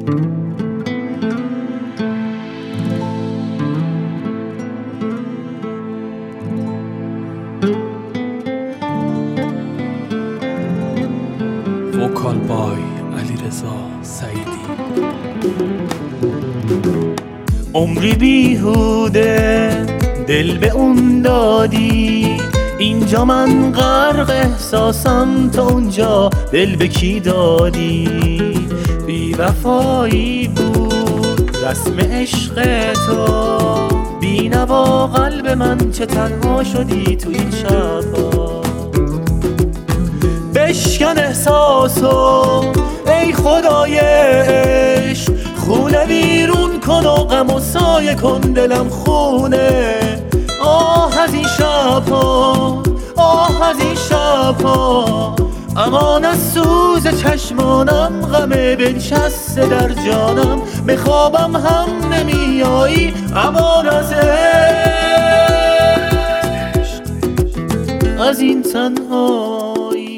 وکال بای علیرضا سعیدی. عمری بیهوده دل به اون دادی، اینجا من غرق احساسم، تا اونجا دل به کی دادی؟ بی وفایی بود رسم عشق تو، بی نوا قلب من چه تنها شدی تو این شبا. بشکن احساسو ای خدای عشق، خونه بیرون کن و غم و سایه کن دلم خونه. آه از این شبها، آه از این شبها، امان از سوز چشمانم، غم بنشسته در جانم، به خوابم هم نمیایی، امان از عشق، از این تنهایی.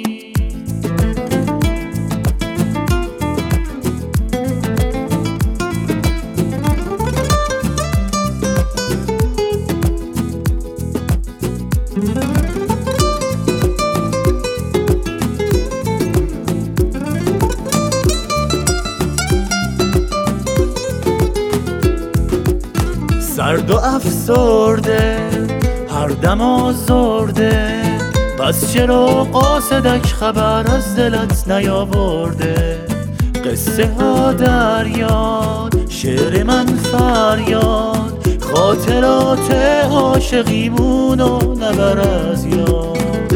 سرد و افسرده هر دم آزرده، پس چرا قاصدک خبر از دلت نیاورده؟ قصه ها در یاد، شعر من فریاد، خاطرات عاشقیمونو نبر از یاد.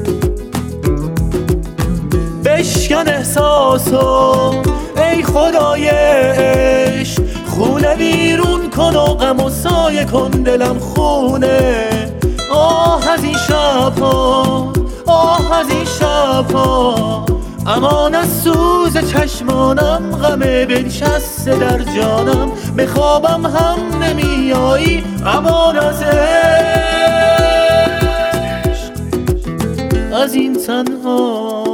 بشکن احساسو ای خدای عشق، خونه بیرون کن و غم و سایه کن دلم خونه. آه از این شبها، آه از این شبها، امان از سوز چشمانم، غم بنشسته در جانم، به خوابم هم نمیایی، امان از عشق، از این تنها.